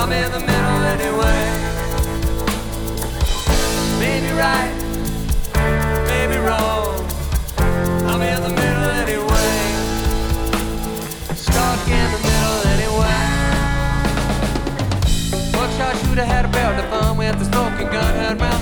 I'm in the middle anyway. Maybe right, maybe wrong. I'm in the middle anyway. Stuck in the middle anyway. Buckshot shooter had a barrel to fun with the smoking gun, heard round